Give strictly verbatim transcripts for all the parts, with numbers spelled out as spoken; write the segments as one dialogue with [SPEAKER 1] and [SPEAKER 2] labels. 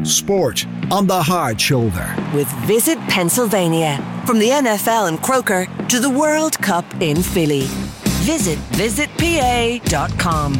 [SPEAKER 1] Sport on the hard shoulder.
[SPEAKER 2] With Visit Pennsylvania. From the N F L in Croker to the World Cup in Philly. Visit visit p a dot com.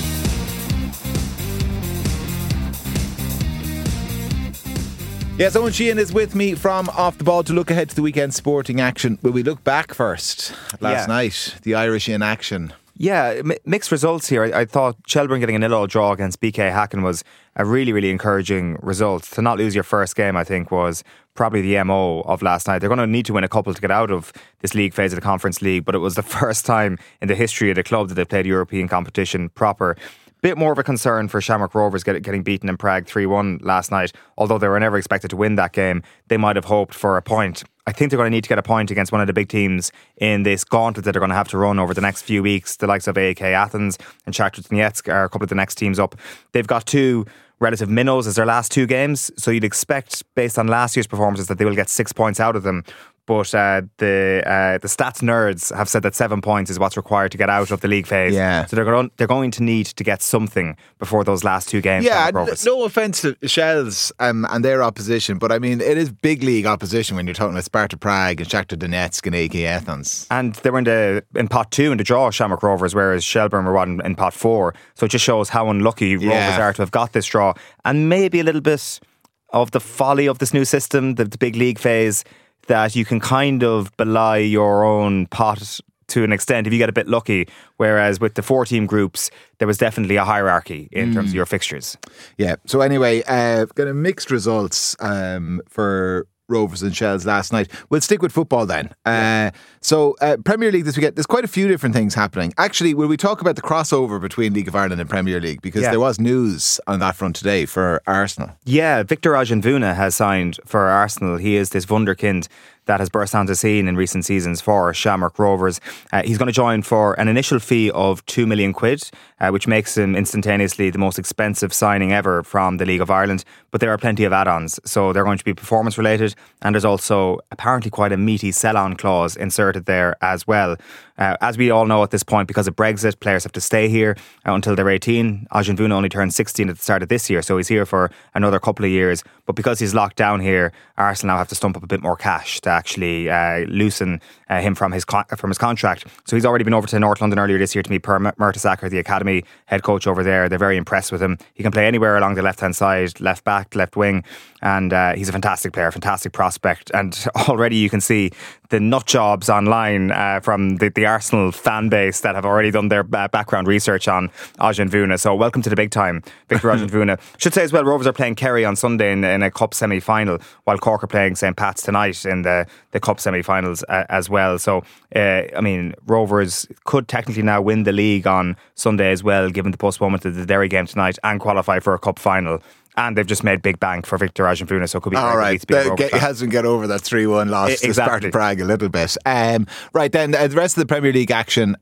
[SPEAKER 3] Yes, Owen Sheehan is with me from Off the Ball to look ahead to the weekend sporting action. Will we look back first? Last
[SPEAKER 4] yeah.
[SPEAKER 3] night, the Irish in action.
[SPEAKER 4] Yeah, m- mixed results here. I, I thought Shelburne getting a nil-all draw against B K Hacken was a really, really encouraging result. To not lose your first game, I think, was probably the M O of last night. They're going to need to win a couple to get out of this league phase of the Conference League, but it was the first time in the history of the club that they played European competition proper. Bit more of a concern for Shamrock Rovers get, getting beaten in Prague three one last night. Although they were never expected to win that game, they might have hoped for a point. I think they're going to need to get a point against one of the big teams in this gauntlet that they're going to have to run over the next few weeks. The likes of A E K Athens and Shakhtar Donetsk are a couple of the next teams up. They've got two relative minnows as their last two games, so you'd expect, based on last year's performances, that they will get six points out of them. But uh, the uh, the stats nerds have said that seven points is what's required to get out of the league phase.
[SPEAKER 3] Yeah.
[SPEAKER 4] So they're going they're going to need to get something before those last two games.
[SPEAKER 3] Yeah, n- no offence to Shells um, and their opposition, but I mean, it is big league opposition when you're talking about Sparta Prague and Shakhtar Donetsk and A E K Athens.
[SPEAKER 4] And they were in the in pot two in the draw, Shamrock Rovers, whereas Shelburne were in, in pot four. So it just shows how unlucky
[SPEAKER 3] Yeah.
[SPEAKER 4] Rovers are to have got this draw, and maybe a little bit of the folly of this new system, the, the big league phase, that you can kind of belie your own pot to an extent if you get a bit lucky. Whereas with the four team groups, there was definitely a hierarchy in mm. terms of your fixtures.
[SPEAKER 3] Yeah. So anyway, uh, got a mixed results um, for Rovers and Shells last night. We'll stick with football then. Uh, so uh, Premier League this weekend, there's quite a few different things happening. Actually, will we talk about the crossover between League of Ireland and Premier League? Because
[SPEAKER 4] yeah.
[SPEAKER 3] there was news on that front today for Arsenal.
[SPEAKER 4] Yeah, Victor Osimhen has signed for Arsenal. He is this wunderkind that has burst onto the scene in recent seasons for Shamrock Rovers. Uh, he's going to join for an initial fee of two million quid, uh, which makes him instantaneously the most expensive signing ever from the League of Ireland. But there are plenty of add-ons, so they're going to be performance related, and there's also apparently quite a meaty sell-on clause inserted there as well. Uh, as we all know at this point, because of Brexit, players have to stay here uh, until they're eighteen. Osimhen only turned sixteen at the start of this year, so he's here for another couple of years. But because he's locked down here, Arsenal now have to stump up a bit more cash to actually uh, loosen uh, him from his con- from his contract. So he's already been over to North London earlier this year to meet Per Mertesacker, the academy head coach over there. They're very impressed with him. He can play anywhere along the left-hand side, left back, left wing, and uh, he's a fantastic player, fantastic prospect. And already you can see the nut jobs online uh, from the, the Arsenal fan base that have already done their uh, background research on Osimhen. So welcome to the big time, Victor Osimhen. Should say as well, Rovers are playing Kerry on Sunday in, in a cup semi-final, while Cork are playing Saint Pat's tonight in the, the cup semi-finals uh, as well. So, uh, I mean, Rovers could technically now win the league on Sunday as well, given the postponement of the Derry game tonight, and qualify for a cup final. And they've just made big bank for Victor Osimhen, so it could be
[SPEAKER 3] all right. It hasn't get over that three one loss I, exactly. to Sparta Prague a little bit. Um, right then, uh, the rest of the Premier League action.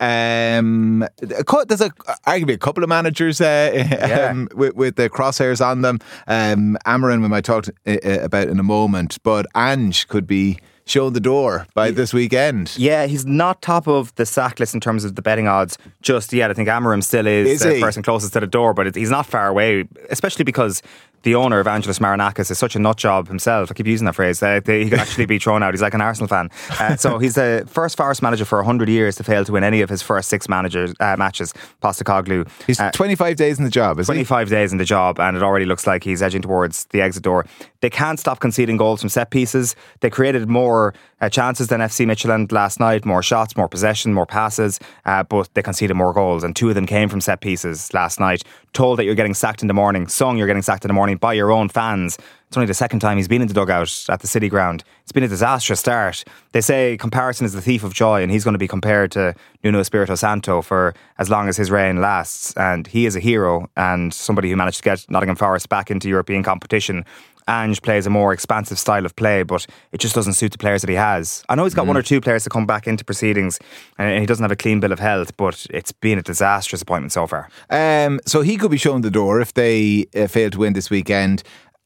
[SPEAKER 3] Um, there's a, arguably a couple of managers uh, yeah. um, with, with the crosshairs on them. Um, Amarin, we might talk to, uh, about in a moment, but Ange could be shown the door by this weekend.
[SPEAKER 4] Yeah, he's not top of the sack list in terms of the betting odds just yet. I think Amarim still is,
[SPEAKER 3] is
[SPEAKER 4] the
[SPEAKER 3] he?
[SPEAKER 4] person closest to the door, but it, he's not far away, especially because the owner, Evangelos Marinakis, is such a nut job himself. I keep using that phrase. Uh, he could actually be thrown out. He's like an Arsenal fan. Uh, so he's the first Forest manager for one hundred years to fail to win any of his first six managers uh, matches. Postecoglou.
[SPEAKER 3] He's uh, twenty-five days in the job, is he?
[SPEAKER 4] twenty-five days in the job, and it already looks like he's edging towards the exit door. They can't stop conceding goals from set pieces. They created more uh, chances than F C Midtjylland last night, more shots, more possession, more passes, uh, but they conceded more goals, and two of them came from set pieces last night. Told that you're getting sacked in the morning, sung you're getting sacked in the morning by your own fans. It's only the second time he's been in the dugout at the City Ground. It's been a disastrous start. They say comparison is the thief of joy, and he's going to be compared to Nuno Espirito Santo for as long as his reign lasts. And he is a hero and somebody who managed to get Nottingham Forest back into European competition. Ange plays a more expansive style of play, but it just doesn't suit the players that he has. I know he's got mm. one or two players to come back into proceedings, and he doesn't have a clean bill of health, but it's been a disastrous appointment so far.
[SPEAKER 3] Um, so he could be shown the door if they uh, fail to win this weekend.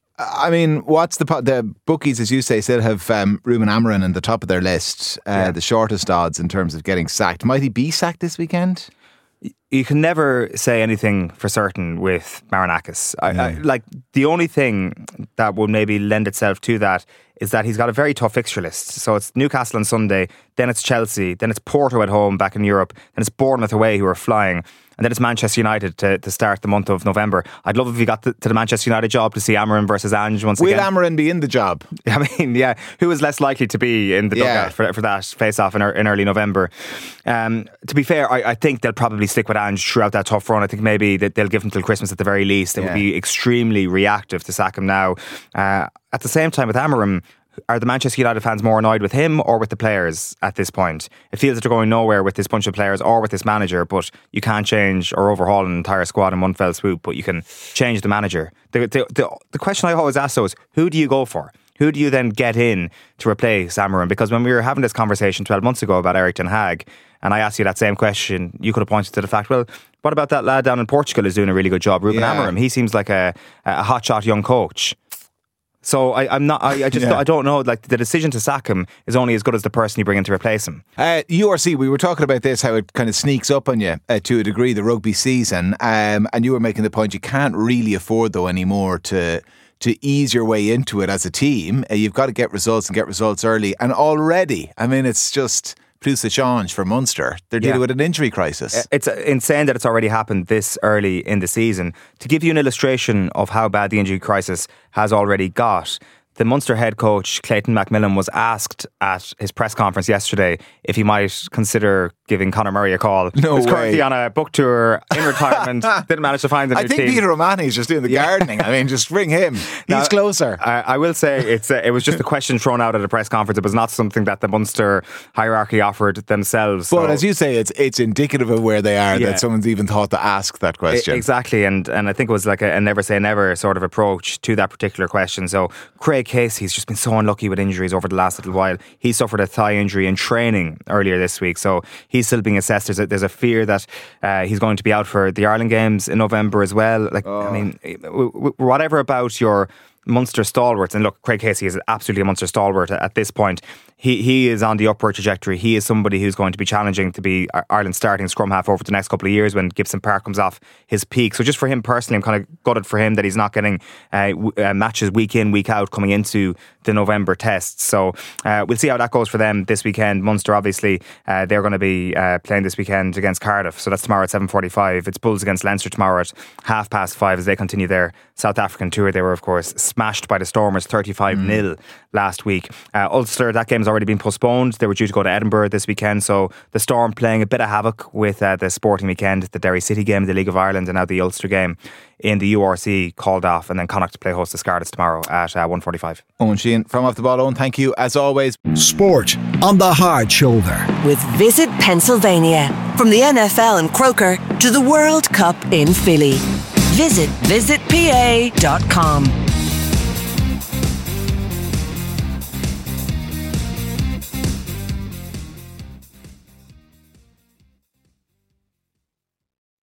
[SPEAKER 3] I mean, what's the the bookies, as you say, still have um, Ruben Amarin in the top of their list, uh, yeah. the shortest odds in terms of getting sacked. Might he be sacked this weekend?
[SPEAKER 4] you can never say anything for certain with Marinakis. I, I, like the only thing that would maybe lend itself to that is that he's got a very tough fixture list. So it's Newcastle on Sunday, then it's Chelsea, then it's Porto at home back in Europe, then it's Bournemouth away who are flying, and then it's Manchester United to, to start the month of November. I'd love if he got to, to the Manchester United job to see Amorim versus Ange once
[SPEAKER 3] Will
[SPEAKER 4] again.
[SPEAKER 3] Will Amorim be in the job?
[SPEAKER 4] I mean, yeah, who is less likely to be in the
[SPEAKER 3] yeah.
[SPEAKER 4] dugout for, for that face-off in, in early November? Um, to be fair, I, I think they'll probably stick with Ange throughout that tough run. I think maybe that they'll give him till Christmas at the very least. It yeah. would be extremely reactive to sack him now. Uh, at the same time, with Amorim, are the Manchester United fans more annoyed with him or with the players at this point? It feels that they're going nowhere with this bunch of players or with this manager, but you can't change or overhaul an entire squad in one fell swoop, but you can change the manager. The, the, the, the question I always ask though is, who do you go for? Who do you then get in to replace Amorim? Because when we were having this conversation twelve months ago about Erik ten Hag, and I asked you that same question, you could have pointed to the fact, well, what about that lad down in Portugal who's doing a really good job, Ruben yeah. Amorim? He seems like a, a hotshot young coach. So I, I'm not. I, I just. Yeah. I don't know. Like the decision to sack him is only as good as the person you bring in to replace him.
[SPEAKER 3] Uh, U R C. We were talking about this, how it kind of sneaks up on you uh, to a degree, the rugby season, um, and you were making the point you can't really afford though anymore to to ease your way into it as a team. Uh, you've got to get results and get results early. And already, I mean, it's just plus the change for Munster. They're dealing yeah. with an injury crisis.
[SPEAKER 4] It's insane that it's already happened this early in the season. To give you an illustration of how bad the injury crisis has already got, the Munster head coach, Clayton McMillan, was asked at his press conference yesterday if he might consider giving Conor Murray a call.
[SPEAKER 3] No
[SPEAKER 4] He's
[SPEAKER 3] way.
[SPEAKER 4] currently on a book tour in retirement. Didn't manage to find a new
[SPEAKER 3] I think
[SPEAKER 4] team.
[SPEAKER 3] Peter O'Mahony's just doing the yeah. gardening. I mean, just ring him. He's now, closer.
[SPEAKER 4] I, I will say it's a, it was just a question thrown out at a press conference. It was not something that the Munster hierarchy offered themselves.
[SPEAKER 3] But
[SPEAKER 4] so.
[SPEAKER 3] as you say, it's it's indicative of where they are yeah. that someone's even thought to ask that question.
[SPEAKER 4] I, exactly. And and I think it was like a, a never say never sort of approach to that particular question. So Craig Casey's just been so unlucky with injuries over the last little while. He suffered a thigh injury in training earlier this week, so he's still being assessed. There's a, there's a fear that uh, he's going to be out for the Ireland games in November as well. Like, oh. I mean, w- w- whatever about your Munster stalwarts, and look, Craig Casey is absolutely a Munster stalwart at this point. He he is on the upward trajectory. He is somebody who's going to be challenging to be Ireland's starting scrum half over the next couple of years when Gibson Park comes off his peak. So just for him personally, I'm kind of gutted for him that he's not getting uh, w- uh, matches week in, week out coming into the November tests. So uh, we'll see how that goes for them this weekend. Munster, obviously, uh, they're going to be uh, playing this weekend against Cardiff. So that's tomorrow at seven forty-five. It's Bulls against Leinster tomorrow at half past five as they continue their South African tour. They were, of course, smashed by the Stormers thirty-five nil mm. last week. Uh, Ulster, that game's already been postponed. They were due to go to Edinburgh this weekend, so the Storm playing a bit of havoc with uh, the sporting weekend, the Derry City game, the League of Ireland, and now the Ulster game in the U R C called off, and then Connacht to play host to Scarlets tomorrow at uh, one forty-five.
[SPEAKER 3] Owen Sheehan from Off the Ball. Owen, thank you as always.
[SPEAKER 1] Sport on the hard shoulder
[SPEAKER 2] with Visit Pennsylvania. From the N F L in Croker to the World Cup in Philly. Visit visit P A dot com.